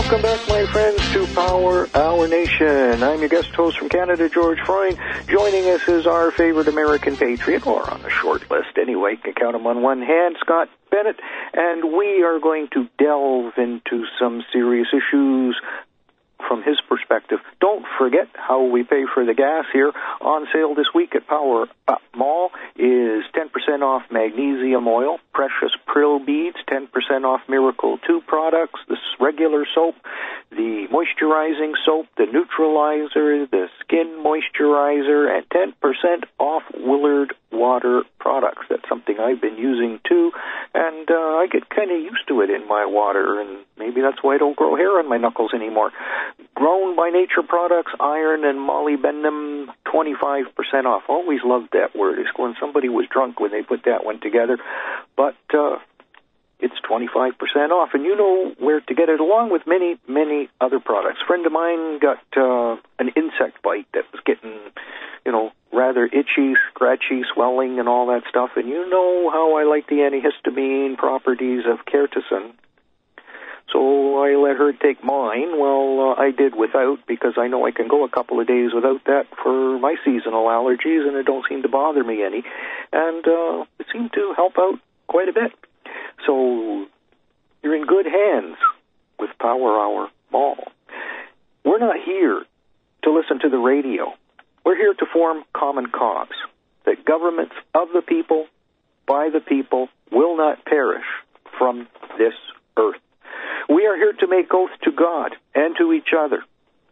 Welcome back, my friends, to Power Our Nation. I'm your guest host from Canada, George Freund. Joining us is our favorite American patriot, or on the short list anyway, can count him on one hand, Scott Bennett, and we are going to delve into some serious issues from his perspective. Don't forget how we pay for the gas here. On sale this week at Power Up Mall is 10% off magnesium oil, precious prill beads, 10% off Miracle 2 products, the regular soap, the moisturizing soap, the neutralizer, the skin moisturizer, and 10% off Willard water products. That's something I've been using too, and I get kind of used to it in my water, and maybe that's why I don't grow hair on my knuckles anymore. Grown by Nature products, iron and molybdenum, 25% off. Always loved that word. It's when somebody was drunk when they put that one together, but it's 25% off, and you know where to get it, along with many, many other products. A friend of mine got an insect bite that was getting, rather itchy, scratchy, swelling, and all that stuff, and you know how I like the antihistamine properties of Kertison. So I let her take mine. Well, I did without, because I know I can go a couple of days without that for my seasonal allergies, and it don't seem to bother me any. And it seemed to help out quite a bit. So you're in good hands with Power Hour Mall. We're not here to listen to the radio. We're here to form common cause, that governments of the people, by the people, will not perish from this earth. We are here to make oath to God and to each other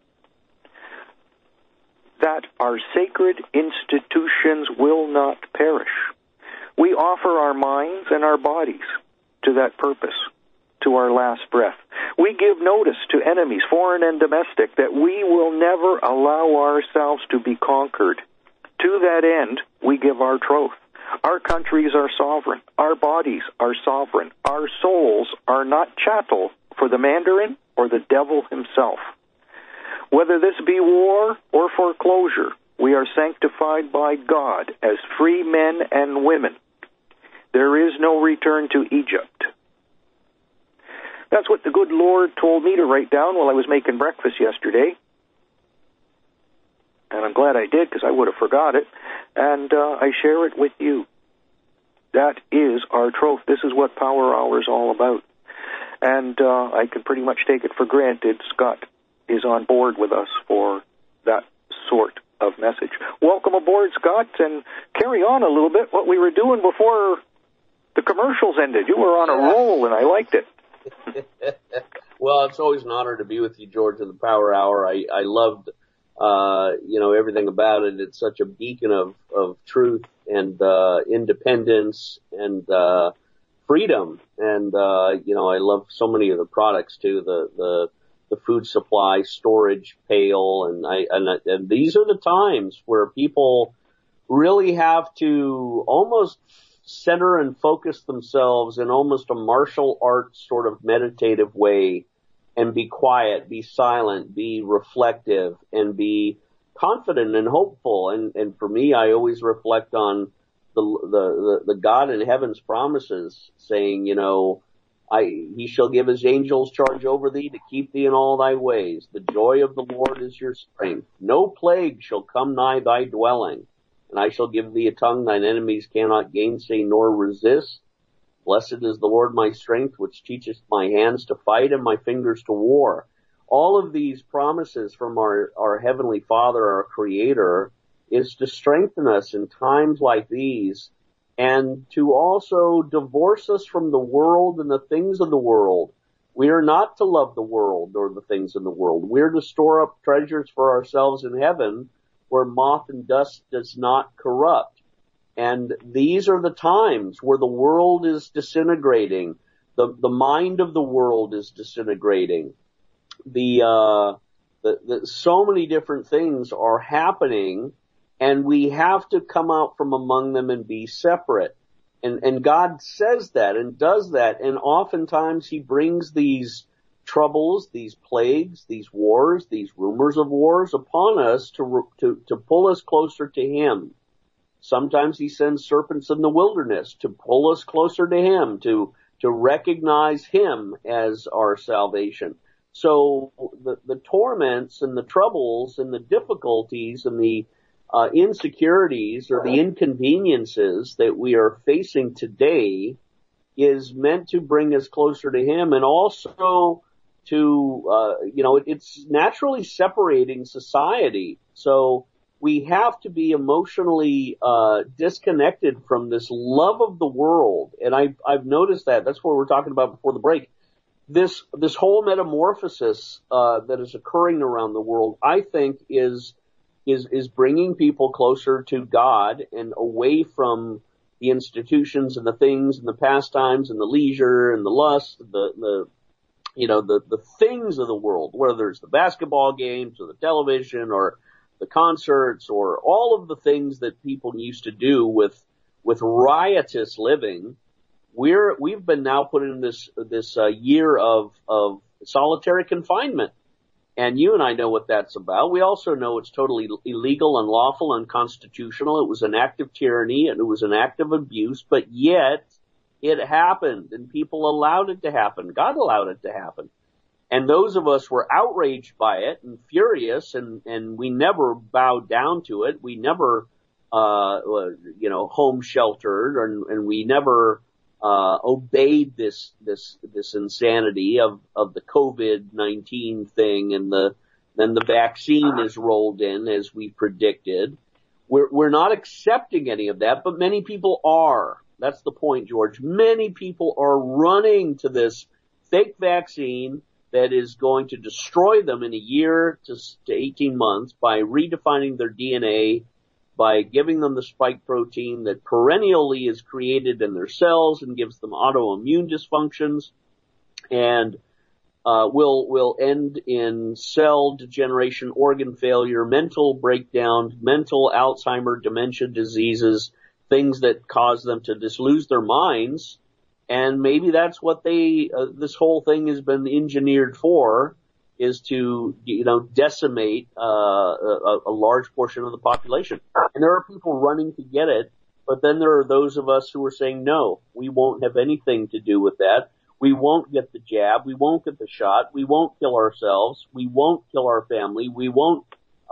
that our sacred institutions will not perish. We offer our minds and our bodies to that purpose, to our last breath. We give notice to enemies, foreign and domestic, that we will never allow ourselves to be conquered. To that end, we give our troth. Our countries are sovereign. Our bodies are sovereign. Our souls are not chattel for the Mandarin or the devil himself. Whether this be war or foreclosure, we are sanctified by God as free men and women. There is no return to Egypt. That's what the good Lord told me to write down while I was making breakfast yesterday. And I'm glad I did, because I would have forgot it. And I share it with you. That is our troth. This is what Power Hour is all about. And I can pretty much take it for granted Scott is on board with us for that sort of message. Welcome aboard, Scott, and carry on a little bit what we were doing before the commercials ended. You were on a roll, and I liked it. Well, it's always an honor to be with you, George, in the Power Hour. I loved, everything about it. It's such a beacon of truth and independence and freedom. And, I love so many of the products, too, the food supply, storage pail. And these are the times where people really have to almost center and focus themselves in almost a martial arts sort of meditative way and be quiet, be silent, be reflective, and be confident and hopeful. And for me, I always reflect on the God in heaven's promises, saying, He shall give his angels charge over thee to keep thee in all thy ways. The joy of the Lord is your strength. No plague shall come nigh thy dwelling. And I shall give thee a tongue thine enemies cannot gainsay nor resist. Blessed is the Lord my strength, which teacheth my hands to fight and my fingers to war. All of these promises from our Heavenly Father, our Creator, is to strengthen us in times like these, and to also divorce us from the world and the things of the world. We are not to love the world or the things in the world. We're to store up treasures for ourselves in heaven, where moth and dust does not corrupt. And these are the times where the world is disintegrating. The mind of the world is disintegrating. So many different things are happening, and we have to come out from among them and be separate. And God says that and does that. And oftentimes He brings these troubles, these plagues, these wars, these rumors of wars upon us to pull us closer to Him. Sometimes He sends serpents in the wilderness to pull us closer to Him, to recognize Him as our salvation. So the torments and the troubles and the difficulties and the insecurities or the inconveniences that we are facing today is meant to bring us closer to him, and also to, it's naturally separating society. So we have to be emotionally disconnected from this love of the world. And I've noticed that. That's what we were talking about before the break. This whole metamorphosis that is occurring around the world, I think, is bringing people closer to God and away from the institutions and the things and the pastimes and the leisure and the lust, the things of the world, whether it's the basketball games or the television or the concerts or all of the things that people used to do with riotous living. We've been now put in this year of solitary confinement. And you and I know what that's about. We also know it's totally illegal, unlawful, unconstitutional. It was an act of tyranny and it was an act of abuse, but yet it happened and people allowed it to happen. God allowed it to happen. And those of us were outraged by it and furious, and we never bowed down to it. We never, home sheltered, and we never obeyed this insanity of the COVID-19 thing, and then the vaccine is rolled in as we predicted. We're not accepting any of that, but many people are. That's the point, George. Many people are running to this fake vaccine that is going to destroy them in a year to 18 months by redefining their DNA, by giving them the spike protein that perennially is created in their cells and gives them autoimmune dysfunctions, and will end in cell degeneration, organ failure, mental breakdown, mental Alzheimer, dementia diseases, things that cause them to just lose their minds. And maybe that's what this whole thing has been engineered for, is to, decimate a large portion of the population. And there are people running to get it, but then there are those of us who are saying, no, we won't have anything to do with that. We won't get the jab. We won't get the shot. We won't kill ourselves. We won't kill our family. We won't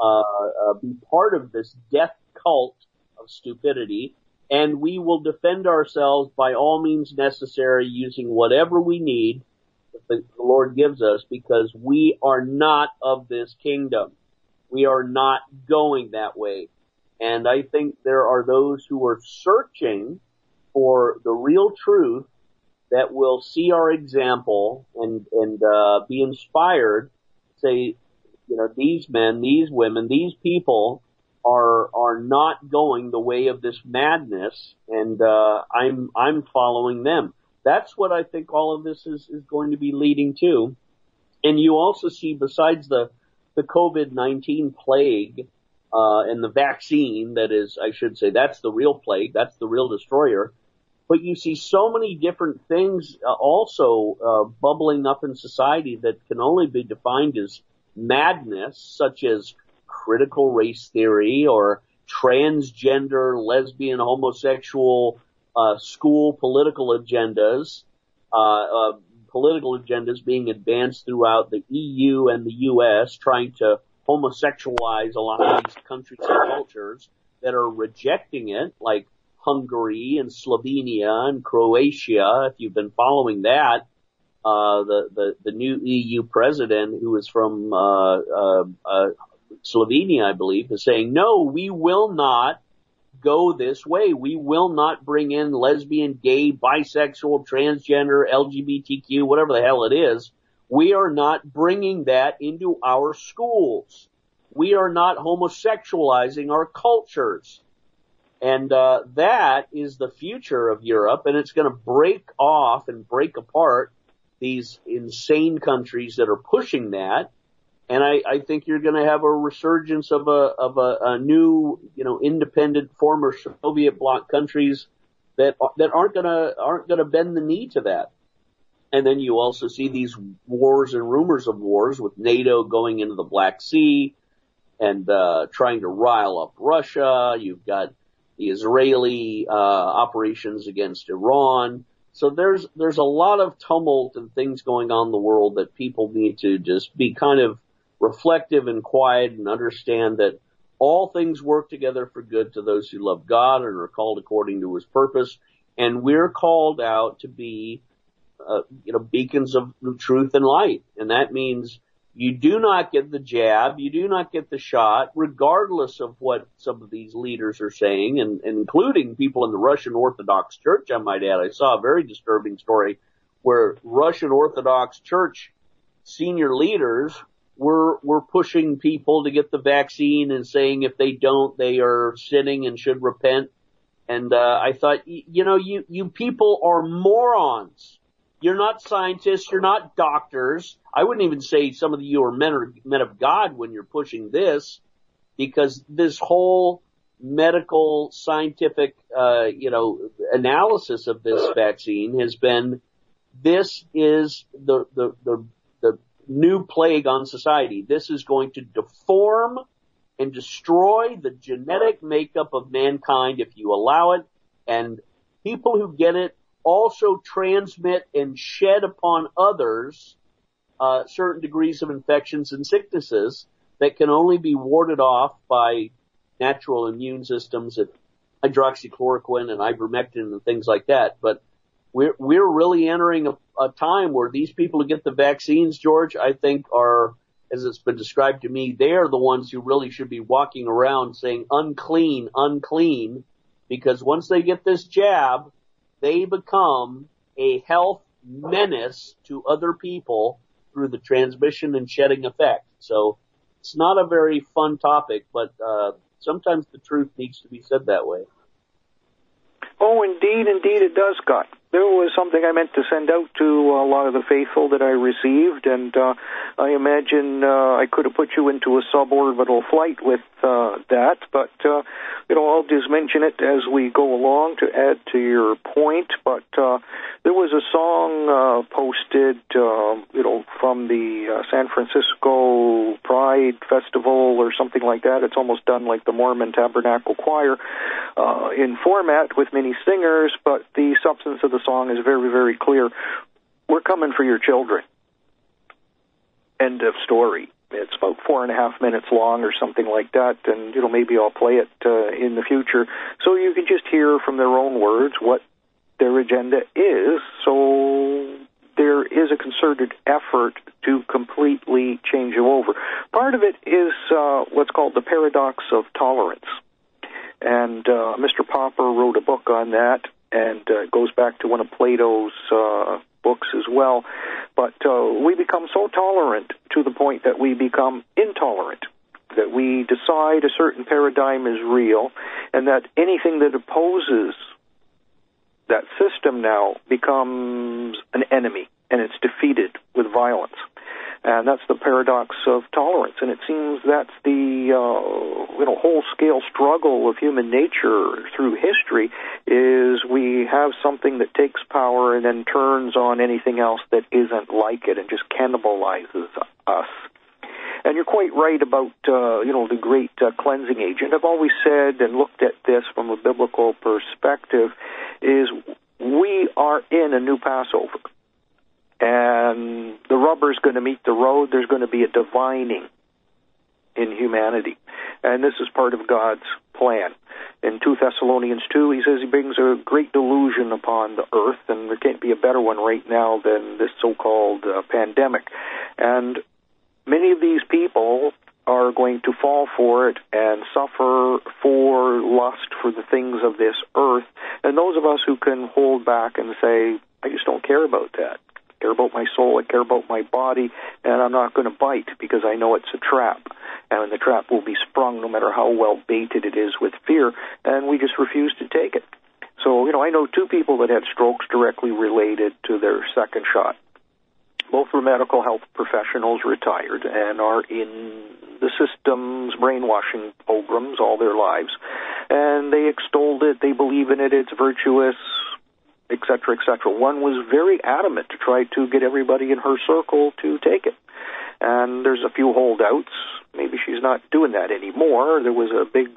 be part of this death cult of stupidity. And we will defend ourselves by all means necessary, using whatever we need that the Lord gives us, because we are not of this kingdom. We are not going that way. And I think there are those who are searching for the real truth that will see our example and be inspired. Say, these men, these women, these people are not going the way of this madness, and I'm following them. That's what I think all of this is going to be leading to. And you also see, besides the COVID-19 plague and the vaccine, that is, I should say, that's the real plague, that's the real destroyer. But you see so many different things also bubbling up in society that can only be defined as madness, such as critical race theory or transgender, lesbian, homosexual, school political agendas being advanced throughout the EU and the US, trying to homosexualize a lot of these countries and cultures that are rejecting it, like Hungary and Slovenia and Croatia. If you've been following that, the new EU president, who is from Slovenia, I believe, is saying, no, we will not go this way. We will not bring in lesbian, gay, bisexual, transgender, LGBTQ, whatever the hell it is. We are not bringing that into our schools. We are not homosexualizing our cultures. And that is the future of Europe, and it's going to break off and break apart these insane countries that are pushing that. And I think you're going to have a resurgence of a new, independent former Soviet bloc countries that aren't going to bend the knee to that. And then you also see these wars and rumors of wars, with NATO going into the Black Sea and trying to rile up Russia. You've got the Israeli operations against Iran. So there's a lot of tumult and things going on in the world that people need to just be kind of reflective and quiet and understand that all things work together for good to those who love God and are called according to his purpose. And we're called out to be, beacons of truth and light. And that means you do not get the jab, you do not get the shot, regardless of what some of these leaders are saying, and including people in the Russian Orthodox Church, I might add. I saw a very disturbing story where Russian Orthodox Church senior leaders were pushing people to get the vaccine and saying if they don't, they are sinning and should repent. And I thought, you people are morons. You're not scientists. You're not doctors. I wouldn't even say some of you are men of God when you're pushing this, because this whole medical scientific, analysis of this vaccine has been, this is the new plague on society. This is going to deform and destroy the genetic makeup of mankind if you allow it. And people who get it also transmit and shed upon others certain degrees of infections and sicknesses that can only be warded off by natural immune systems at hydroxychloroquine and ivermectin and things like that. But we're really entering a time where these people who get the vaccines, George, I think are, as it's been described to me, they are the ones who really should be walking around saying unclean, unclean, because once they get this jab, they become a health menace to other people through the transmission and shedding effect. So it's not a very fun topic, but sometimes the truth needs to be said that way. Oh, indeed it does, Scott. There was something I meant to send out to a lot of the faithful that I received, and I imagine I could have put you into a suborbital flight with that, but I'll just mention it as we go along to add to your point. But there was a song posted, from the San Francisco Pride Festival or something like that. It's almost done like the Mormon Tabernacle Choir in format with many singers, but the substance of the song is very, very clear. We're coming for your children. End of story. It's about 4.5 minutes long or something like that, and maybe I'll play it in the future so you can just hear from their own words what their agenda is. So there is a concerted effort to completely change you over. Part of it is what's called the paradox of tolerance. And Mr. Popper wrote a book on that, and it goes back to one of Plato's books as well. But we become so tolerant to the point that we become intolerant, that we decide a certain paradigm is real, and that anything that opposes that system now becomes an enemy, and it's defeated with violence. And that's the paradox of tolerance. And it seems that's the whole-scale struggle of human nature through history, is we have something that takes power and then turns on anything else that isn't like it and just cannibalizes us. And you're quite right about, the great cleansing agent. I've always said and looked at this from a biblical perspective, is we are in a new Passover. And the rubber's going to meet the road. There's going to be a divining in humanity. And this is part of God's plan. In 2 Thessalonians 2, he says he brings a great delusion upon the earth, and there can't be a better one right now than this so-called pandemic. And many of these people are going to fall for it and suffer for lust for the things of this earth. And those of us who can hold back and say, I just don't care about that. I care about my soul, I care about my body, and I'm not going to bite because I know it's a trap. And the trap will be sprung no matter how well baited it is with fear, and we just refuse to take it. So, I know 2 people that had strokes directly related to their second shot. Both were medical health professionals, retired, and are in the system's brainwashing programs all their lives. And they extolled it, they believe in it, it's virtuous, etc., etc. One was very adamant to try to get everybody in her circle to take it. And there's a few holdouts. Maybe she's not doing that anymore. There was a big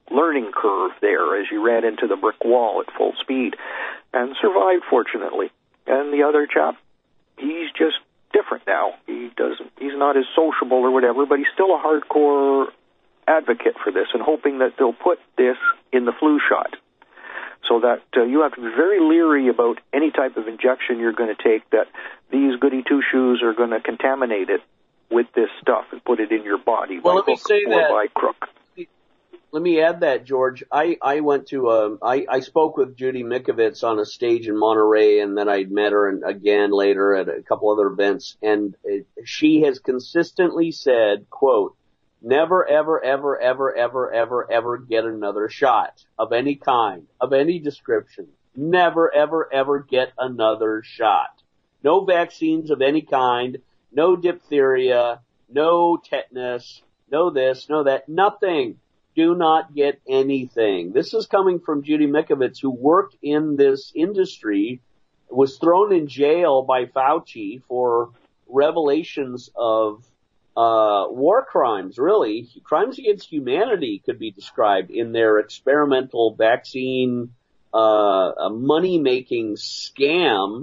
learning curve there as you ran into the brick wall at full speed, and survived, fortunately. And the other chap, he's just different now. He's not as sociable or whatever, but he's still a hardcore advocate for this and hoping that they'll put this in the flu shot, so that you have to be very leery about any type of injection you're going to take, that these goody two-shoes are going to contaminate it with this stuff and put it in your body by hook or by crook. Let me add that, George. I went to I spoke with Judy Mikovits on a stage in Monterey, and then I met her again later at a couple other events, and she has consistently said, quote, never, ever, ever, ever, ever, ever, ever get another shot of any kind, of any description. Never, ever, ever get another shot. No vaccines of any kind, no diphtheria, no tetanus, no this, no that, nothing. Do not get anything. This is coming from Judy Mikovits, who worked in this industry, was thrown in jail by Fauci for revelations of war crimes, really. Crimes against humanity could be described in their experimental vaccine money-making scam,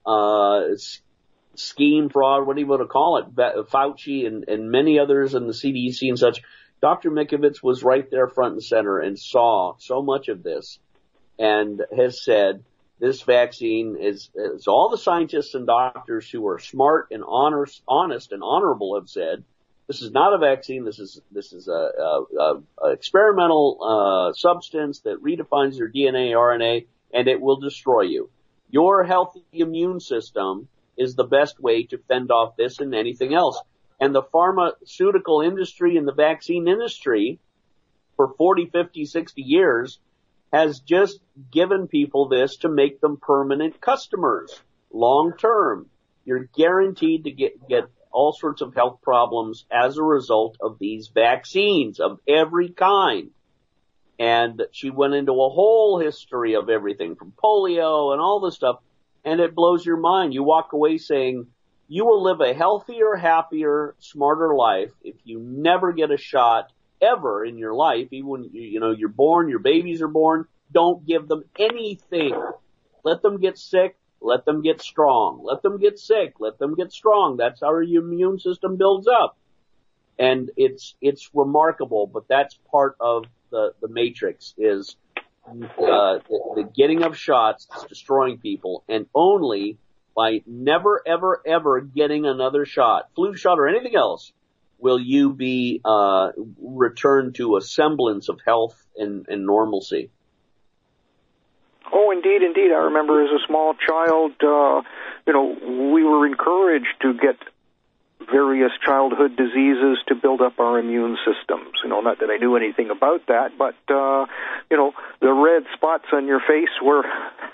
scheme, fraud, what do you want to call it? Fauci and many others in the CDC and such. Dr. Mikovits was right there front and center and saw so much of this and has said this vaccine is all the scientists and doctors who are smart and honest and honorable have said, this is not a vaccine. This is a experimental substance that redefines your DNA, RNA, and it will destroy you. Your healthy immune system is the best way to fend off this and anything else. And the pharmaceutical industry and the vaccine industry for 40, 50, 60 years has just given people this to make them permanent customers long term. You're guaranteed to get all sorts of health problems as a result of these vaccines of every kind. And she went into a whole history of everything from polio and all this stuff, and it blows your mind. You walk away saying, you will live a healthier, happier, smarter life if you never get a shot ever in your life. Even when you're born, your babies are born, don't give them anything. Let them get sick, let them get strong. Let them get sick, let them get strong. That's how your immune system builds up. And it's remarkable, but that's part of the matrix is the getting of shots is destroying people, and only by never, ever, ever getting another shot, flu shot or anything else, will you be returned to a semblance of health and normalcy. Oh, indeed, indeed. I remember as a small child, we were encouraged to get various childhood diseases to build up our immune systems. Not that I knew anything about that, but, the red spots on your face were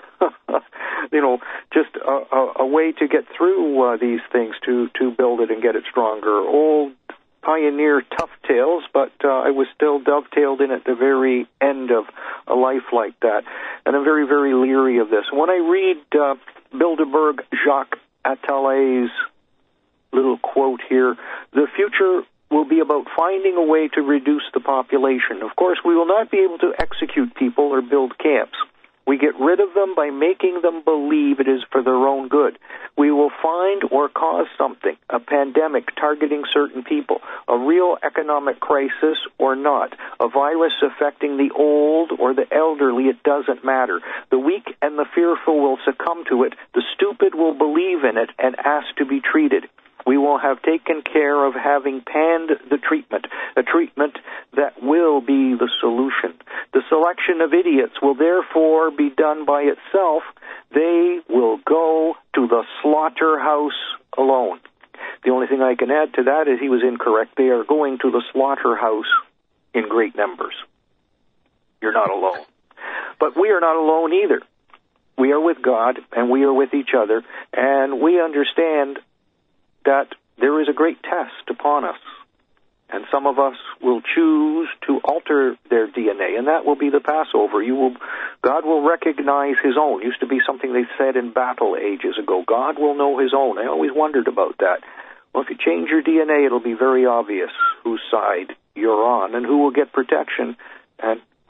just a way to get through these things to build it and get it stronger. Old pioneer tough tales, but I was still dovetailed in at the very end of a life like that. And I'm very, very leery of this. When I read Bilderberg Jacques Attal's little quote here, the future will be about finding a way to reduce the population. Of course, we will not be able to execute people or build camps. We get rid of them by making them believe it is for their own good. We will find or cause something, a pandemic targeting certain people, a real economic crisis or not, a virus affecting the old or the elderly, it doesn't matter. The weak and the fearful will succumb to it. The stupid will believe in it and ask to be treated. We will have taken care of having panned the treatment, a treatment that will be the solution. The selection of idiots will therefore be done by itself. They will go to the slaughterhouse alone. The only thing I can add to that is he was incorrect. They are going to the slaughterhouse in great numbers. You're not alone. But we are not alone either. We are with God, and we are with each other, and we understand that there is a great test upon us, and some of us will choose to alter their DNA, and that will be the Passover. God will recognize his own. Used to be something they said in battle ages ago. God will know his own. I always wondered about that. Well, if you change your DNA, it'll be very obvious whose side you're on and who will get protection and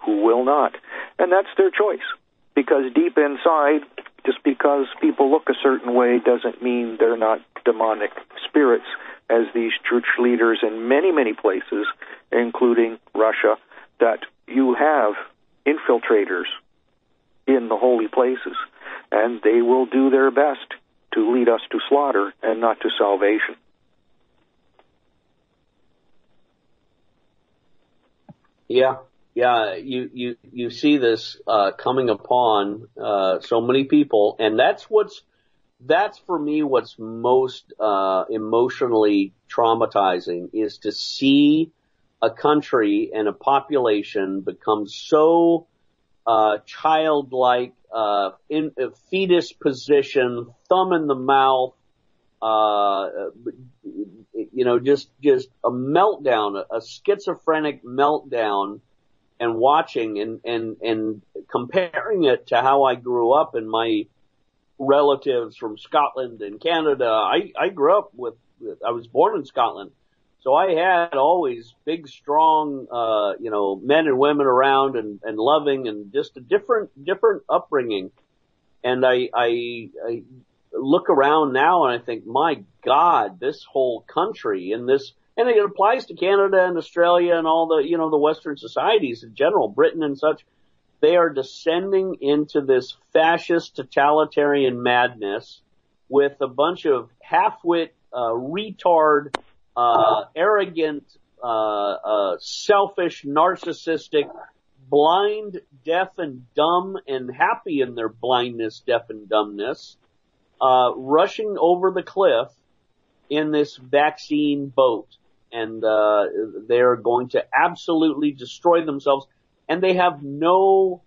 who will not. And that's their choice. Because deep inside, just because people look a certain way doesn't mean they're not demonic spirits, as these church leaders in many, many places, including Russia, that you have infiltrators in the holy places, and they will do their best to lead us to slaughter and not to salvation. Yeah, you see this coming upon so many people, and that's for me what's most emotionally traumatizing, is to see a country and a population become so childlike, in a fetus position, thumb in the mouth, just a meltdown, a schizophrenic meltdown, and watching and comparing it to how I grew up and my relatives from Scotland and Canada. I grew up I was born in Scotland. So I had always big, strong, men and women around and loving, and just a different upbringing. And I look around now and I think, my God, this whole country and it applies to Canada and Australia and all the, the Western societies in general, Britain and such. They are descending into this fascist totalitarian madness with a bunch of half-wit, retard, arrogant, selfish, narcissistic, blind, deaf, and dumb, and happy in their blindness, deaf, and dumbness, rushing over the cliff in this vaccine boat. And they're going to absolutely destroy themselves. And they have no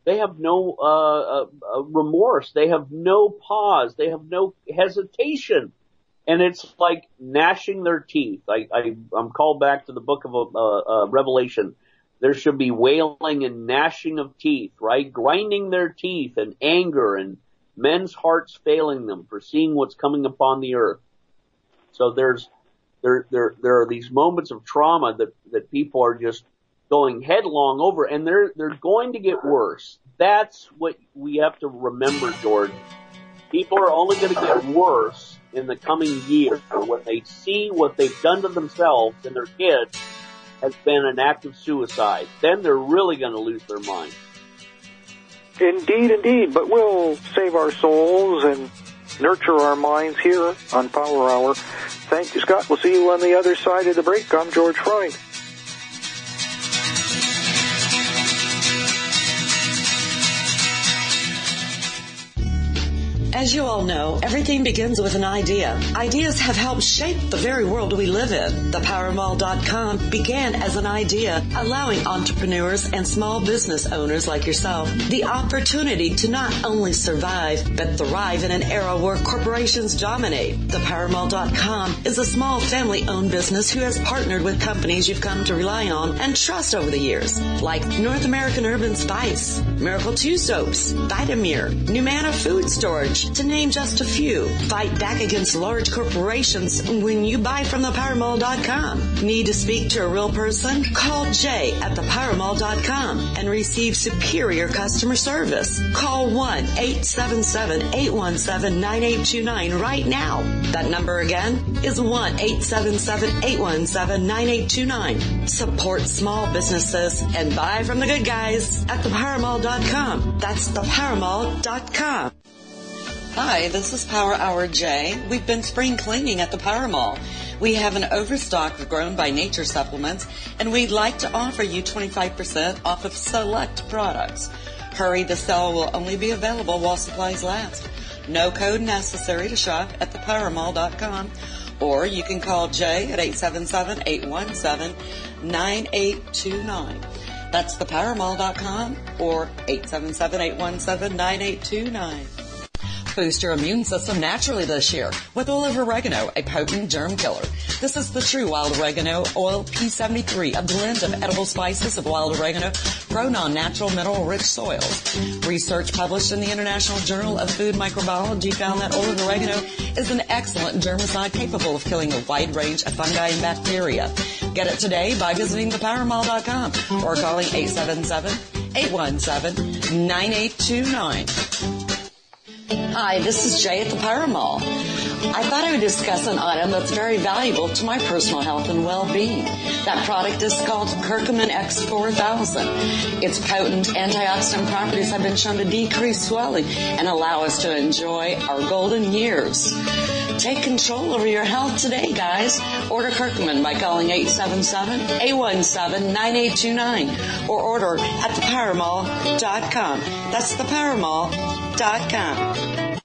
remorse. They have no pause. They have no hesitation. And it's like gnashing their teeth. I'm called back to the book of Revelation. There should be wailing and gnashing of teeth, right? Grinding their teeth and anger and men's hearts failing them for seeing what's coming upon the earth. So there are these moments of trauma that people are just going headlong over, and they're going to get worse. That's what we have to remember, George. People are only going to get worse in the coming year when they see what they've done to themselves and their kids has been an act of suicide. Then they're really going to lose their mind. Indeed. But we'll save our souls and nurture our minds here on Power Hour. Thank you, Scott. We'll see you on the other side of the break. I'm George Freund. As you all know, everything begins with an idea. Ideas have helped shape the very world we live in. ThePowerMall.com began as an idea, allowing entrepreneurs and small business owners like yourself the opportunity to not only survive, but thrive in an era where corporations dominate. ThePowerMall.com is a small family-owned business who has partnered with companies you've come to rely on and trust over the years, like North American Urban Spice, Miracle 2 Soaps, Vitamir, Numana Food Storage, to name just a few. Fight back against large corporations when you buy from thepowermall.com. Need to speak to a real person? Call Jay at thepowermall.com and receive superior customer service. Call 1-877-817-9829 right now. That number again is 1-877-817-9829. Support small businesses and buy from the good guys at thepowermall.com. That's thepowermall.com. Hi, this is Power Hour Jay. We've been spring cleaning at the Power Mall. We have an overstock of Grown by Nature supplements, and we'd like to offer you 25% off of select products. Hurry, the sale will only be available while supplies last. No code necessary to shop at thepowermall.com, or you can call Jay at 877-817-9829. That's thepowermall.com or 877-817-9829. Boost your immune system naturally this year with oil of oregano, a potent germ killer. This is the true wild oregano oil P73, a blend of edible spices of wild oregano grown on natural mineral-rich soils. Research published in the International Journal of Food Microbiology found that oil of oregano is an excellent germicide capable of killing a wide range of fungi and bacteria. Get it today by visiting thepowermall.com or calling 877-817-9829. Hi, this is Jay at the Power Mall. I thought I would discuss an item that's very valuable to my personal health and well-being. That product is called Curcumin X4000. Its potent antioxidant properties have been shown to decrease swelling and allow us to enjoy our golden years. Take control over your health today, guys. Order Curcumin by calling 877-817-9829 or order at thepowermall.com. That's thepowermall.com.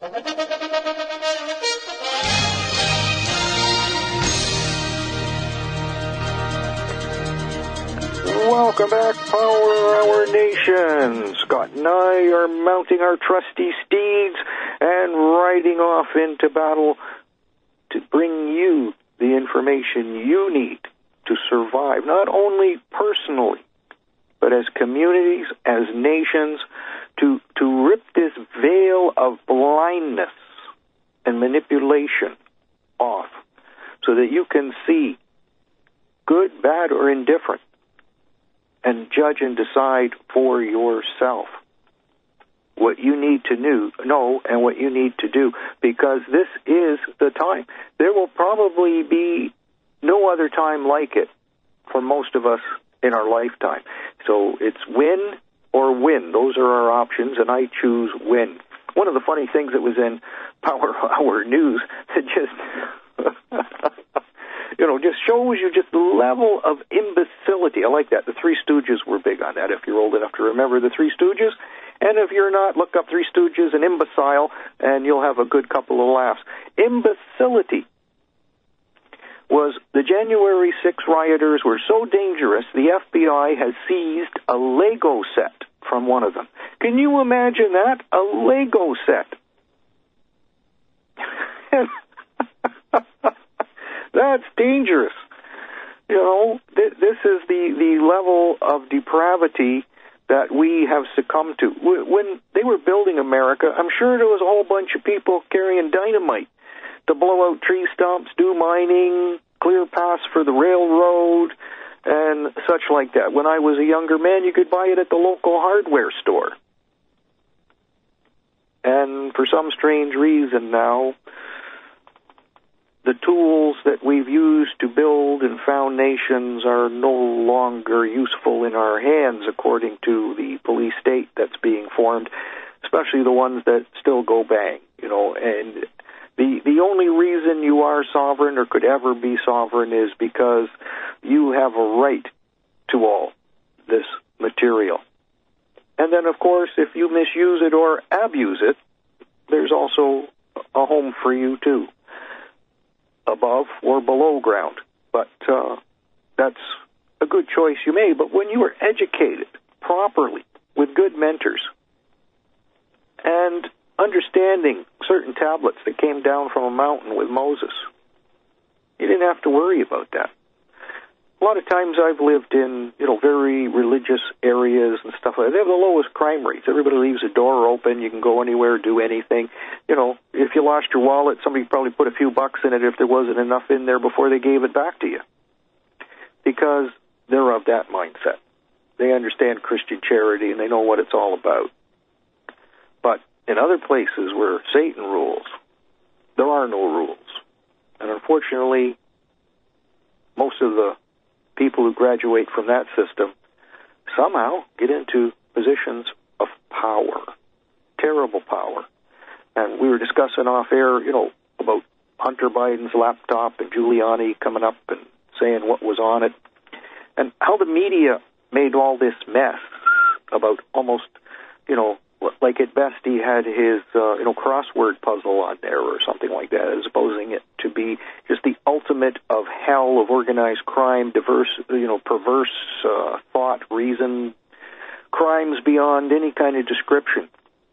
Welcome back, Power Hour Nation. Scott and I are mounting our trusty steeds and riding off into battle to bring you the information you need to survive, not only personally, but as communities, as nations, to rip this veil of blindness and manipulation off so that you can see good, bad, or indifferent and judge and decide for yourself what you need to know and what you need to do, because this is the time. There will probably be no other time like it for most of us in our lifetime. So it's win or win. Those are our options, and I choose win. One of the funny things that was in Power Hour News that just just shows you just the level of imbecility. I like that. The Three Stooges were big on that, if you're old enough to remember the Three Stooges. And if you're not, look up Three Stooges and imbecile, and you'll have a good couple of laughs. Imbecility was the January 6 rioters were so dangerous, the FBI has seized a Lego set from one of them. Can you imagine that? A Lego set. That's dangerous. This is the level of depravity that we have succumbed to. When they were building America, I'm sure there was a whole bunch of people carrying dynamite to blow out tree stumps, do mining, clear paths for the railroad, and such like that. When I was a younger man, you could buy it at the local hardware store. And for some strange reason now, the tools that we've used to build and found nations are no longer useful in our hands, according to the police state that's being formed, especially the ones that still go bang, and the only reason you are sovereign or could ever be sovereign is because you have a right to all this material. And then, of course, if you misuse it or abuse it, there's also a home for you, too, above or below ground. But that's a good choice you made. But when you are educated properly with good mentors and understanding certain tablets that came down from a mountain with Moses, you didn't have to worry about that. A lot of times I've lived in, very religious areas and stuff like that. They have the lowest crime rates. Everybody leaves a door open. You can go anywhere, do anything. If you lost your wallet, somebody probably put a few bucks in it if there wasn't enough in there before they gave it back to you. Because they're of that mindset. They understand Christian charity and they know what it's all about. But in other places where Satan rules, there are no rules. And unfortunately, most of the people who graduate from that system somehow get into positions of power, terrible power. And we were discussing off air, about Hunter Biden's laptop and Giuliani coming up and saying what was on it, and how the media made all this mess about almost, like at best he had his, crossword puzzle on there or something like that, as opposing it to be just the ultimate of hell of organized crime, diverse, perverse thought, reason, crimes beyond any kind of description.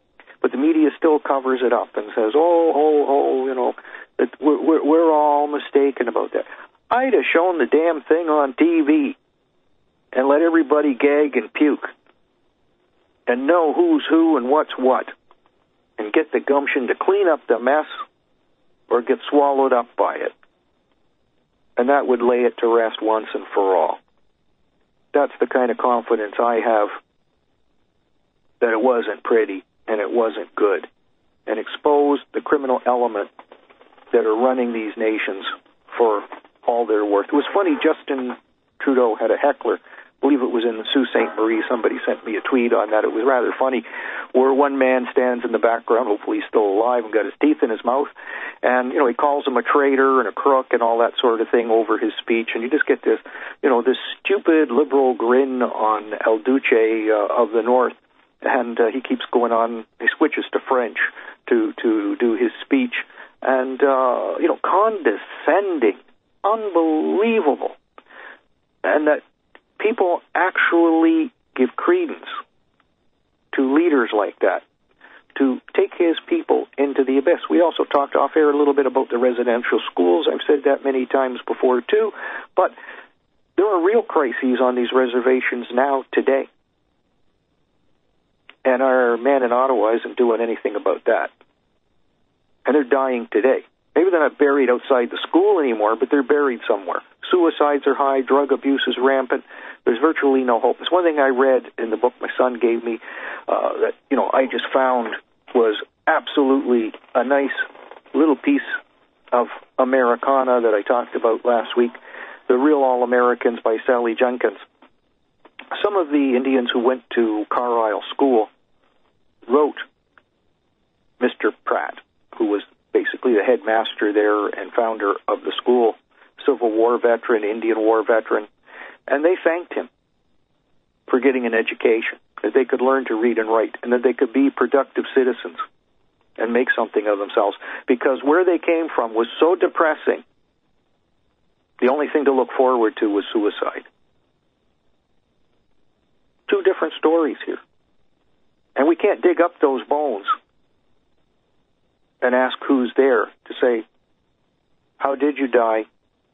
But the media still covers it up and says, that we're all mistaken about that. I'd have shown the damn thing on TV and let everybody gag and puke and know who's who and what's what and get the gumption to clean up the mess or get swallowed up by it. And that would lay it to rest once and for all. That's the kind of confidence I have that it wasn't pretty and it wasn't good, and expose the criminal element that are running these nations for all they're worth. It was funny, Justin Trudeau had a heckler, I believe it was in the Sault Ste. Marie, somebody sent me a tweet on that. It was rather funny, where one man stands in the background, hopefully he's still alive, and got his teeth in his mouth, and, he calls him a traitor and a crook and all that sort of thing over his speech, and you just get this, this stupid liberal grin on El Duce of the North, and he keeps going on, he switches to French to do his speech, and, condescending, unbelievable, and that people actually give credence to leaders like that, to take his people into the abyss. We also talked off air a little bit about the residential schools. I've said that many times before too, but there are real crises on these reservations now, today. And our man in Ottawa isn't doing anything about that. And they're dying today. Maybe they're not buried outside the school anymore, but they're buried somewhere. Suicides are high, drug abuse is rampant. There's virtually no hope. It's one thing I read in the book my son gave me that, I just found was absolutely a nice little piece of Americana that I talked about last week, The Real All-Americans by Sally Jenkins. Some of the Indians who went to Carlisle School wrote Mr. Pratt, who was basically the headmaster there and founder of the school, Civil War veteran, Indian War veteran, and they thanked him for getting an education, that they could learn to read and write, and that they could be productive citizens and make something of themselves, because where they came from was so depressing, the only thing to look forward to was suicide. Two different stories here. And we can't dig up those bones and ask who's there to say, how did you die?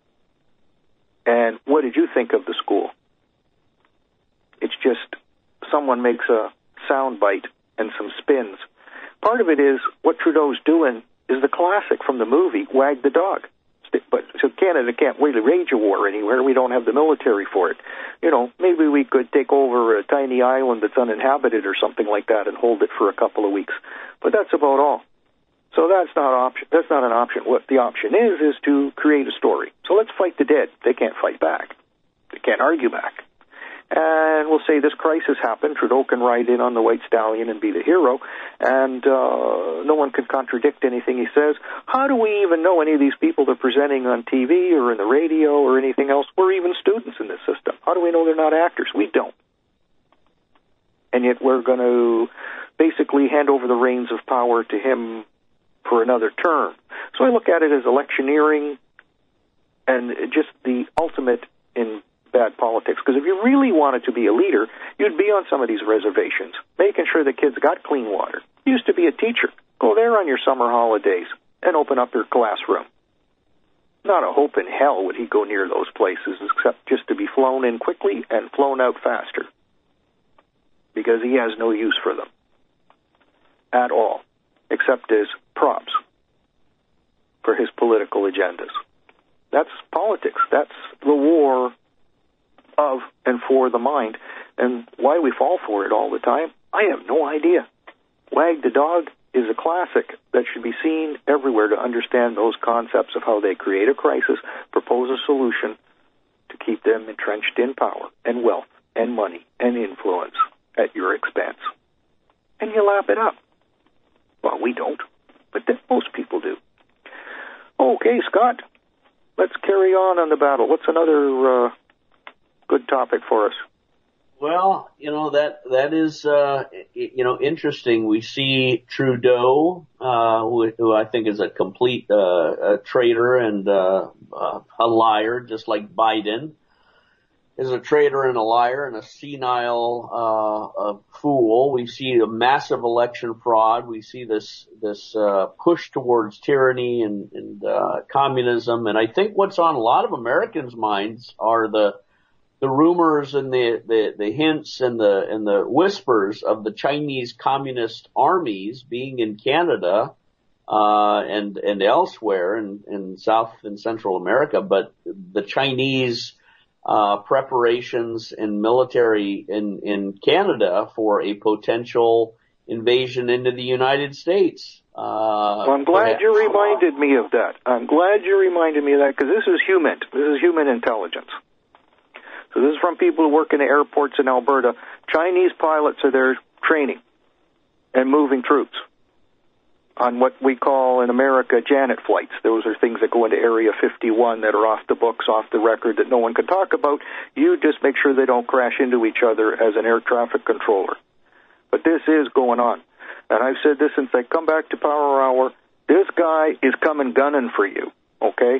And what did you think of the school? It's just someone makes a sound bite and some spins. Part of it is what Trudeau's doing is the classic from the movie, Wag the Dog. But so Canada can't wage a war anywhere. We don't have the military for it. Maybe we could take over a tiny island that's uninhabited or something like that and hold it for a couple of weeks. But that's about all. So that's not an option. What the option is to create a story. So let's fight the dead. They can't fight back. They can't argue back. And we'll say this crisis happened. Trudeau can ride in on the white stallion and be the hero, and no one can contradict anything he says. How do we even know any of these people they're presenting on TV or in the radio or anything else were even students in this system? How do we know they're not actors? We don't. And yet we're going to basically hand over the reins of power to him for another term. So I look at it as electioneering and just the ultimate in bad politics, because if you really wanted to be a leader, you'd be on some of these reservations, making sure the kids got clean water. You used to be a teacher. Go there on your summer holidays and open up your classroom. Not a hope in hell would he go near those places, except just to be flown in quickly and flown out faster, because he has no use for them at all, except as props for his political agendas. That's politics. That's the war of and for the mind. And why we fall for it all the time, I have no idea. Wag the Dog is a classic that should be seen everywhere to understand those concepts of how they create a crisis, propose a solution to keep them entrenched in power and wealth and money and influence at your expense. And you lap it up. Well, we don't, but most people do. Okay, Scott, let's carry on the battle. What's another good topic for us? Well, that is, interesting. We see Trudeau, who I think is a complete traitor and a liar, just like Biden. is a traitor and a liar and a senile fool. We see a massive election fraud. We see this push towards tyranny and communism. And I think what's on a lot of Americans' minds are the rumors and the hints and the whispers of the Chinese communist armies being in Canada and elsewhere in South and Central America, but the Chinese preparations and military in Canada for a potential invasion into the United States. Well, I'm glad you reminded me of that. I'm glad you reminded me of that, because this is human. This is human intelligence. So this is from people who work in the airports in Alberta. Chinese pilots are there training and moving troops on what we call in America Janet flights. Those are things that go into Area 51 that are off the books, off the record, that no one can talk about. You just make sure they don't crash into each other as an air traffic controller. But this is going on. And I've said this since I come back to Power Hour. This guy is coming gunning for you, okay?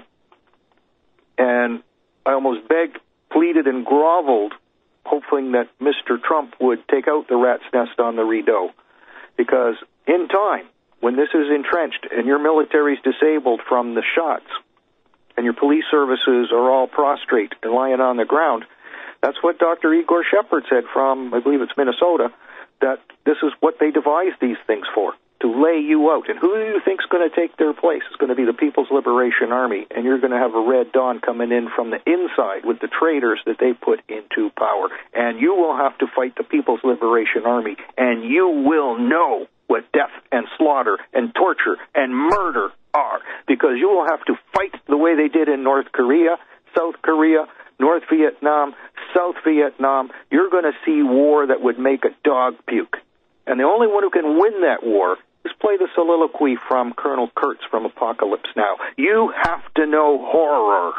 And I almost begged, pleaded, and groveled, hoping that Mr. Trump would take out the rat's nest on the Rideau. Because in time, when this is entrenched and your military's disabled from the shots and your police services are all prostrate and lying on the ground, that's what Dr. Igor Shepard said from, I believe it's Minnesota, that this is what they devised these things for, to lay you out. And who do you think's going to take their place? It's going to be the People's Liberation Army, and you're going to have a Red Dawn coming in from the inside with the traitors that they put into power. And you will have to fight the People's Liberation Army, and you will know what death and slaughter and torture and murder are, because you will have to fight the way they did in North Korea, South Korea, North Vietnam, South Vietnam. You're going to see war that would make a dog puke. And the only one who can win that war is play the soliloquy from Colonel Kurtz from Apocalypse Now. You have to know horror.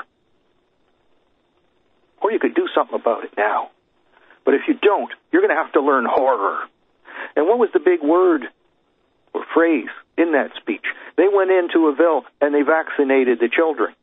Or you could do something about it now. But if you don't, you're going to have to learn horror. And what was the big word or phrase in that speech? They went into a ville and they vaccinated the children.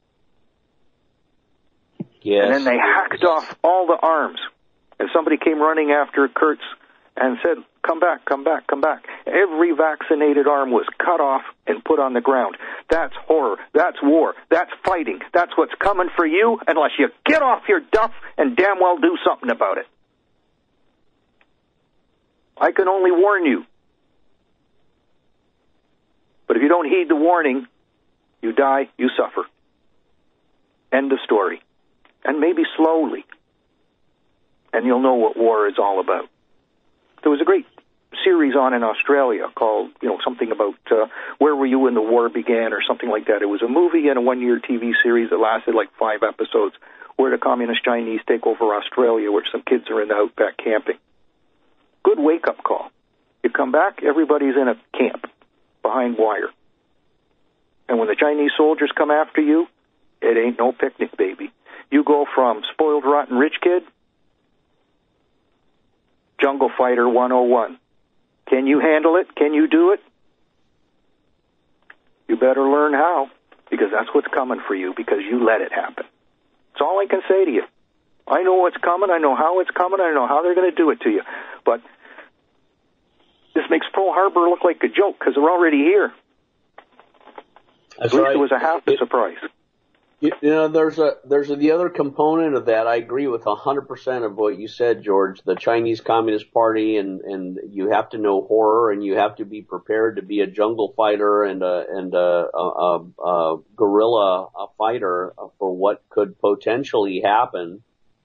Yes. And then they hacked off all the arms. And somebody came running after Kurtz and said, come back, come back, come back. Every vaccinated arm was cut off and put on the ground. That's horror. That's war. That's fighting. That's what's coming for you unless you get off your duff and damn well do something about it. I can only warn you. But if you don't heed the warning, you die, you suffer. End of story. And maybe slowly. And you'll know what war is all about. There was a great series on in Australia called, something about Where Were You When the War Began or something like that. It was a movie and a one-year TV series that lasted like 5 episodes where the communist Chinese take over Australia, where some kids are in the outback camping. Good wake-up call. You come back, everybody's in a camp behind wire. And when the Chinese soldiers come after you, it ain't no picnic, baby. You go from spoiled, rotten, rich kid, Jungle Fighter 101. Can you handle it? Can you do it? You better learn how, because that's what's coming for you, because you let it happen. That's all I can say to you. I know what's coming. I know how it's coming. I know how they're going to do it to you. But this makes Pearl Harbor look like a joke, because they're already here. That's At least right. it was a half the surprise. There's the other component of that. I agree with 100% of what you said, George. The Chinese Communist Party, and you have to know horror, and you have to be prepared to be a jungle fighter and a guerrilla fighter for what could potentially happen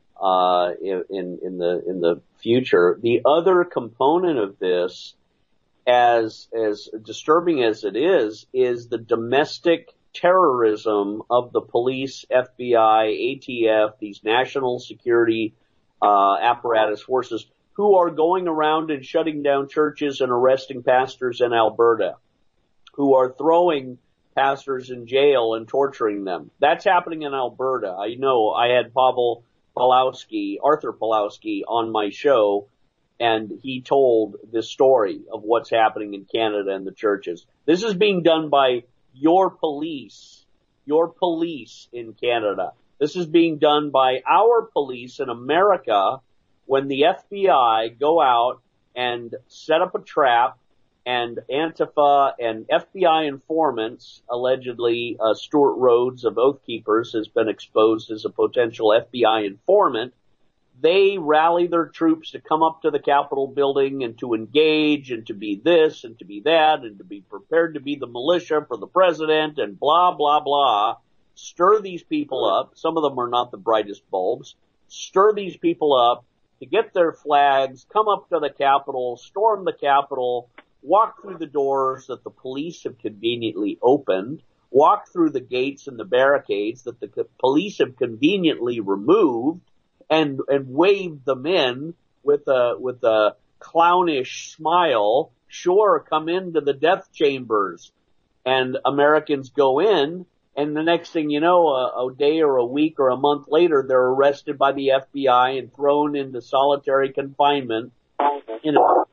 in the future. The other component of this, as disturbing as it is the domestic terrorism of the police, FBI, ATF, these national security apparatus forces who are going around and shutting down churches and arresting pastors in Alberta, who are throwing pastors in jail and torturing them. That's happening in Alberta. I know. I had Arthur Pawlowski on my show, and he told this story of what's happening in Canada and the churches. This is being done by your police in Canada. This is being done by our police in America when the FBI go out and set up a trap, and Antifa and FBI informants, allegedly Stuart Rhodes of Oath Keepers has been exposed as a potential FBI informant. They rally their troops to come up to the Capitol building and to engage and to be this and to be that and to be prepared to be the militia for the president and blah, blah, blah. Stir these people up. Some of them are not the brightest bulbs. Stir these people up to get their flags, come up to the Capitol, storm the Capitol, walk through the doors that the police have conveniently opened, walk through the gates and the barricades that the police have conveniently removed, and wave them in with a clownish smile. Sure, come into the death chambers. And Americans go in, and the next thing you know, a day or a week or a month later, they're arrested by the FBI and thrown into solitary confinement in a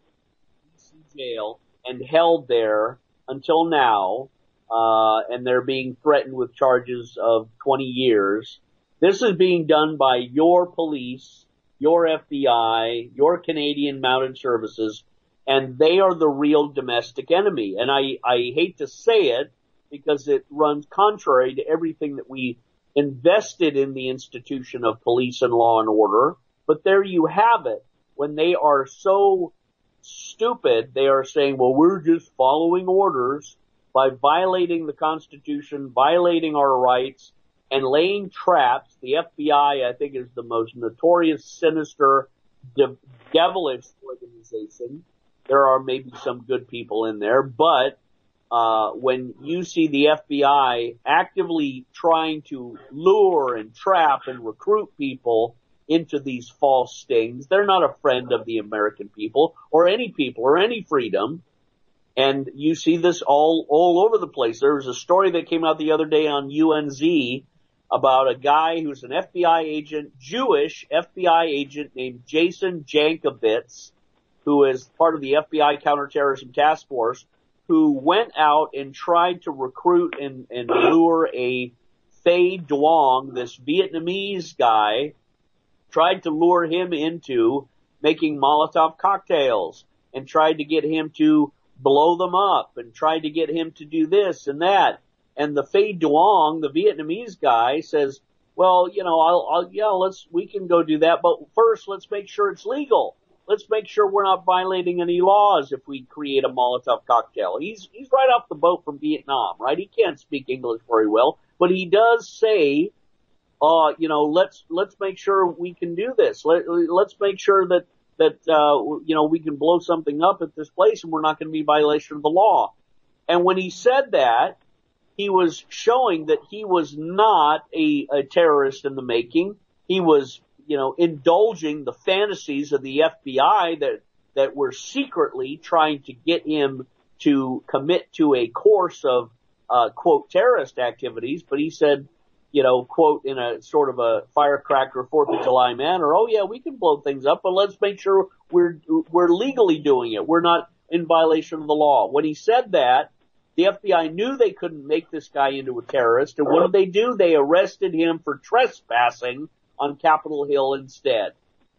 jail and held there until now, and they're being threatened with charges of 20 years. This is being done by your police, your FBI, your Canadian Mounted Services, and they are the real domestic enemy. And I hate to say it because it runs contrary to everything that we invested in the institution of police and law and order. But there you have it. When they are so stupid, they are saying, well, we're just following orders by violating the Constitution, violating our rights, and laying traps. The FBI, I think, is the most notorious, sinister, devilish organization. There are maybe some good people in there, but when you see the FBI actively trying to lure and trap and recruit people into these false stings, they're not a friend of the American people or any freedom. And you see this all over the place. There was a story that came out the other day on UNZ about a guy who's an FBI agent, Jewish FBI agent named Jason Jankowitz, who is part of the FBI Counterterrorism Task Force, who went out and tried to recruit and lure a Thay Duong, this Vietnamese guy, tried to lure him into making Molotov cocktails and tried to get him to blow them up and tried to get him to do this and that. And the Thay Duong, the Vietnamese guy, says, well, you know, we can go do that, but first let's make sure it's legal. Let's make sure we're not violating any laws if we create a Molotov cocktail. He's right off the boat from Vietnam, right? He can't speak English very well, but he does say, you know, let's make sure we can do this. Let's make sure that you know, we can blow something up at this place and we're not going to be in violation of the law. And when he said that, he was showing that he was not a terrorist in the making. He was, you know, indulging the fantasies of the FBI that were secretly trying to get him to commit to a course of, quote, terrorist activities. But he said, you know, quote, in a sort of a firecracker 4th of July manner, oh yeah, we can blow things up, but let's make sure we're legally doing it. We're not in violation of the law. When he said that, the FBI knew they couldn't make this guy into a terrorist, and what did they do? They arrested him for trespassing on Capitol Hill instead.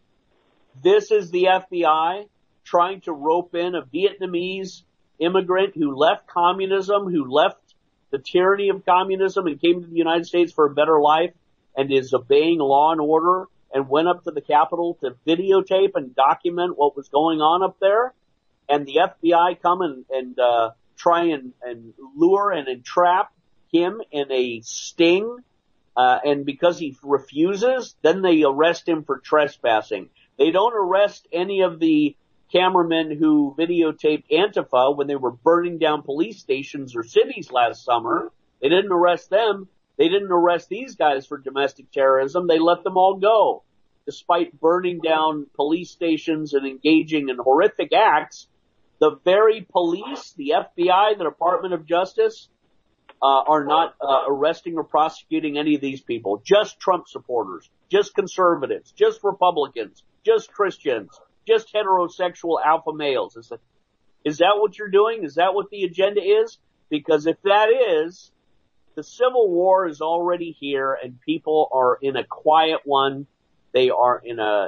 This is the FBI trying to rope in a Vietnamese immigrant who left communism, who left the tyranny of communism and came to the United States for a better life and is obeying law and order and went up to the Capitol to videotape and document what was going on up there. And the FBI come and try and lure and entrap him in a sting. And because he refuses, then they arrest him for trespassing. They don't arrest any of the cameramen who videotaped Antifa when they were burning down police stations or cities last summer. They didn't arrest them. They didn't arrest these guys for domestic terrorism. They let them all go. Despite burning down police stations and engaging in horrific acts, the very police, the FBI, the Department of Justice, are not arresting or prosecuting any of these people. Just Trump supporters, just conservatives, just Republicans, just Christians, just heterosexual alpha males. Is that what you're doing? Is that what the agenda is? Because if that is, the Civil War is already here, and people are in a quiet one. They are in a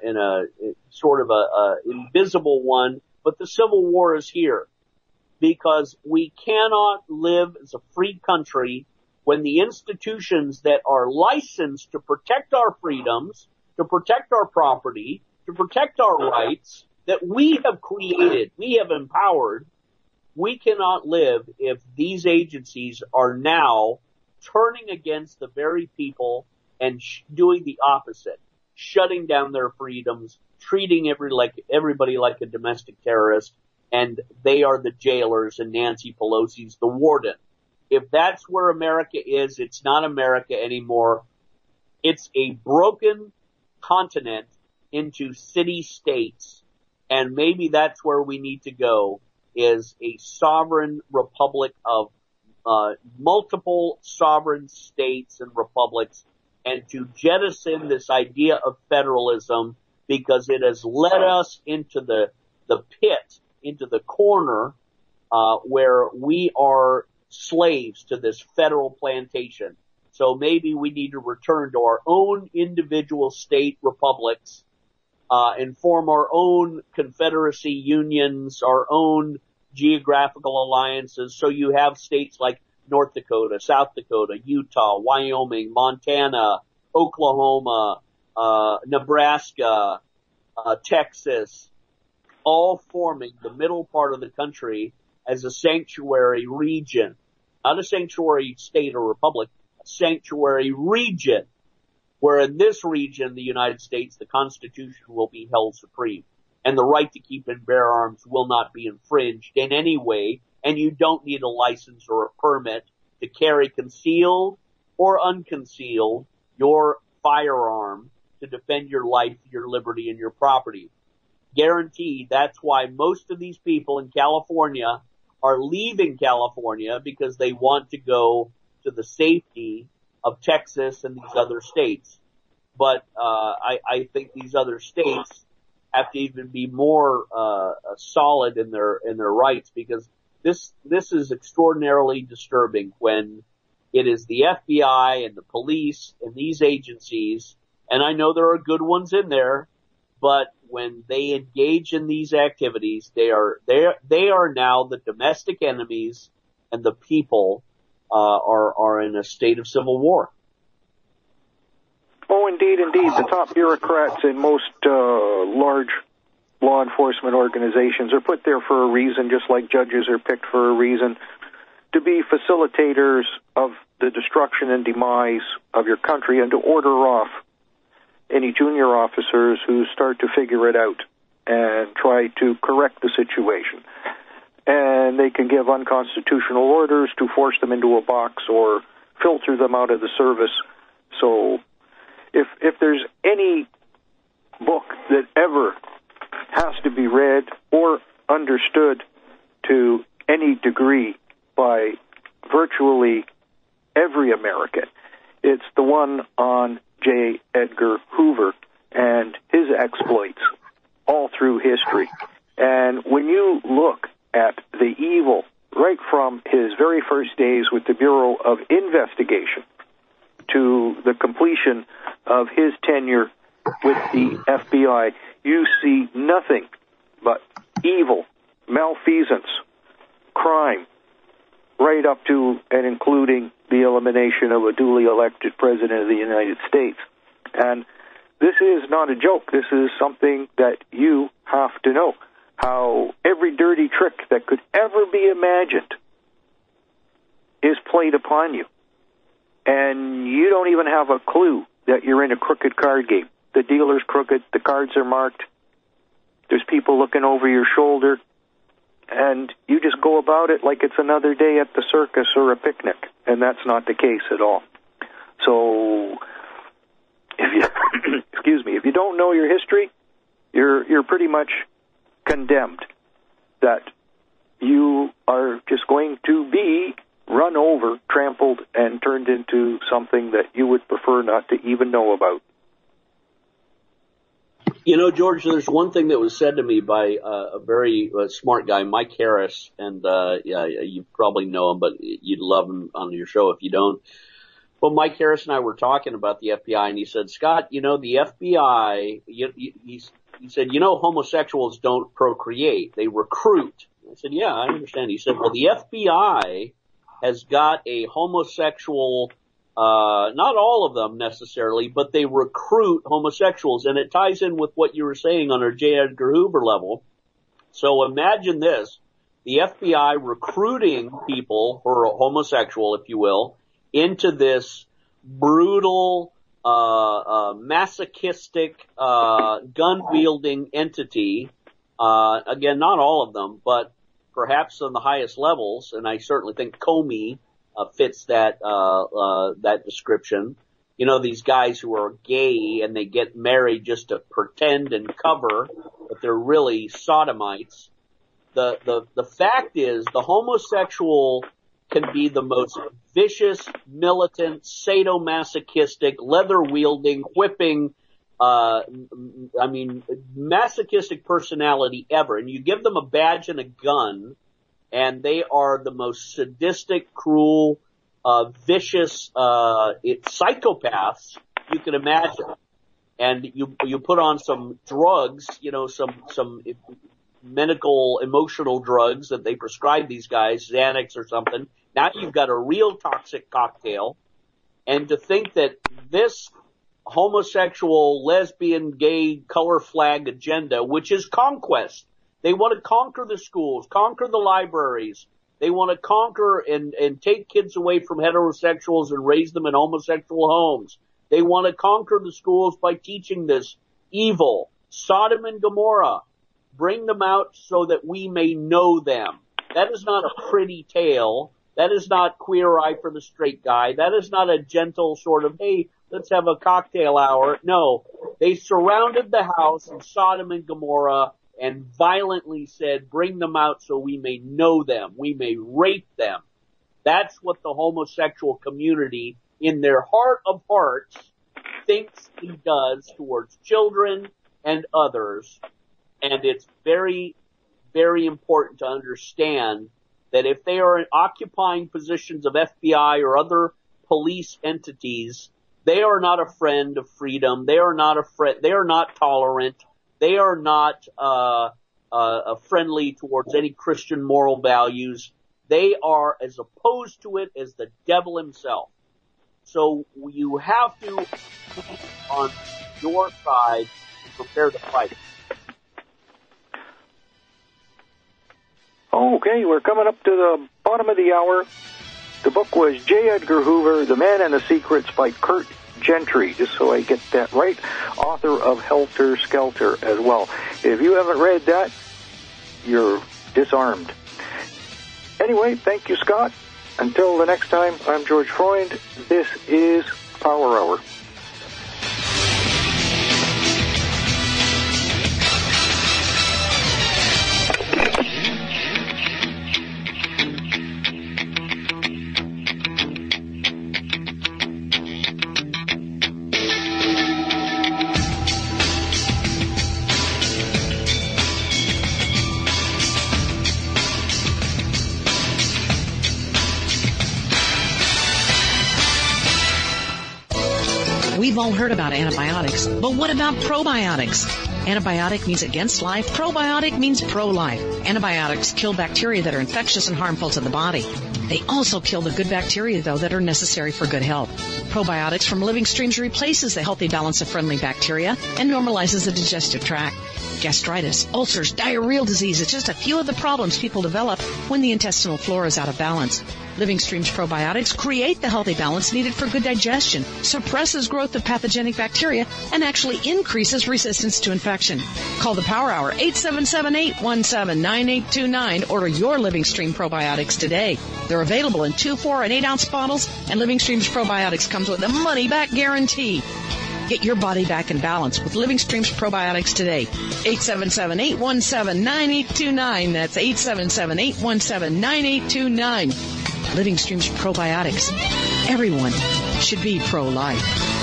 sort of a invisible one, but the Civil War is here because we cannot live as a free country when the institutions that are licensed to protect our freedoms, to protect our property, to protect our rights that we have created, we have empowered, we cannot live if these agencies are now turning against the very people and doing the opposite, shutting down their freedoms, treating everybody like a domestic terrorist, and they are the jailers and Nancy Pelosi's the warden. If that's where America is, it's not America anymore. It's a broken continent into city-states, and maybe that's where we need to go, is a sovereign republic of multiple sovereign states and republics, and to jettison this idea of federalism because it has led us into the pit, into the corner where we are slaves to this federal plantation. So maybe we need to return to our own individual state republics and form our own confederacy unions, our own geographical alliances. So you have states like North Dakota, South Dakota, Utah, Wyoming, Montana, Oklahoma, Nebraska, Texas, all forming the middle part of the country as a sanctuary region, not a sanctuary state or republic, a sanctuary region, where in this region, the United States, the Constitution will be held supreme, and the right to keep and bear arms will not be infringed in any way, and you don't need a license or a permit to carry concealed or unconcealed your firearm to defend your life, your liberty, and your property. Guaranteed, that's why most of these people in California are leaving California, because they want to go to the safety of Texas and these other states. But I think these other states have to even be more solid in their rights, because this is extraordinarily disturbing when it is the FBI and the police and these agencies, and I know there are good ones in there, but when they engage in these activities, they are now the domestic enemies, and the people are in a state of civil war. Oh, indeed. The top bureaucrats in most large law enforcement organizations are put there for a reason, just like judges are picked for a reason, to be facilitators of the destruction and demise of your country, and to order off any junior officers who start to figure it out and try to correct the situation. And they can give unconstitutional orders to force them into a box or filter them out of the service. So if there's any book that ever has to be read or understood to any degree by virtually every American, it's the one on J. Edgar Hoover and his exploits all through history. And when you look at the evil right from his very first days with the Bureau of Investigation to the completion of his tenure with the FBI, you see nothing but evil, malfeasance, crime, right up to and including the elimination of a duly elected president of the United States. And this is not a joke. This is something that you have to know, how every dirty trick that could ever be imagined is played upon you. And you don't even have a clue that you're in a crooked card game. The dealer's crooked, the cards are marked, there's people looking over your shoulder, and you just go about it like it's another day at the circus or a picnic, and that's not the case at all. So, if you, if you don't know your history, you're pretty much condemned that you are just going to be run over, trampled, and turned into something that you would prefer not to even know about. You know, George, there's one thing that was said to me by a very smart guy, Mike Harris, and you probably know him, but you'd love him on your show if you don't. Well, Mike Harris and I were talking about the FBI, and he said, Scott, you know, the FBI, he said, you know, homosexuals don't procreate, they recruit. I said, yeah, I understand. He said, well, the FBI has got a homosexual, not all of them necessarily, but they recruit homosexuals. And it ties in with what you were saying on our J. Edgar Hoover level. So imagine this, the FBI recruiting people who are homosexual, if you will, into this brutal, masochistic, gun-wielding entity. Again, not all of them, but perhaps on the highest levels, and I certainly think Comey fits that description. You know, these guys who are gay and they get married just to pretend and cover, but they're really sodomites. The fact is, the homosexual can be the most vicious, militant, sadomasochistic, leather-wielding, whipping, masochistic personality ever. And you give them a badge and a gun, and they are the most sadistic, cruel, vicious, psychopaths you can imagine. And you put on some drugs, you know, some medical, emotional drugs that they prescribe these guys, Xanax or something. Now you've got a real toxic cocktail. And to think that this homosexual, lesbian, gay, color flag agenda, which is conquest. They want to conquer the schools, conquer the libraries. They want to conquer and take kids away from heterosexuals and raise them in homosexual homes. They want to conquer the schools by teaching this evil, Sodom and Gomorrah. Bring them out so that we may know them. That is not a pretty tale. That is not Queer Eye for the Straight Guy. That is not a gentle sort of, hey, let's have a cocktail hour. No, they surrounded the house in Sodom and Gomorrah and violently said, bring them out so we may know them. We may rape them. That's what the homosexual community, in their heart of hearts, thinks he does towards children and others. And it's very, very important to understand that if they are occupying positions of FBI or other police entities, they are not a friend of freedom. They are not they are not tolerant. They are not friendly towards any Christian moral values. They are as opposed to it as the devil himself. So you have to be on your side and prepare to fight. Okay, we're coming up to the bottom of the hour. The book was J. Edgar Hoover, The Man and the Secrets by Kurt Gentry, just so I get that right, author of Helter Skelter as well. If you haven't read that, you're disarmed. Anyway, thank you, Scott. Until the next time, I'm George Freund. This is Power Hour. We've all heard about antibiotics, but what about probiotics? Antibiotic means against life. Probiotic means pro-life. Antibiotics kill bacteria that are infectious and harmful to the body. They also kill the good bacteria, though, that are necessary for good health. Probiotics from Living Streams replaces the healthy balance of friendly bacteria and normalizes the digestive tract. Gastritis, ulcers, diarrheal disease is just a few of the problems people develop when the intestinal flora is out of balance. Living Streams probiotics create the healthy balance needed for good digestion, suppresses growth of pathogenic bacteria, and actually increases resistance to infection. Call the Power Hour, 877-817-9829. Order your Living Stream probiotics today. They're available in 2, 4, and 8-ounce bottles, and Living Streams probiotics comes with a money-back guarantee. Get your body back in balance with Living Streams probiotics today. 877-817-9829. That's 877-817-9829. Living Streams probiotics. Everyone should be pro-life.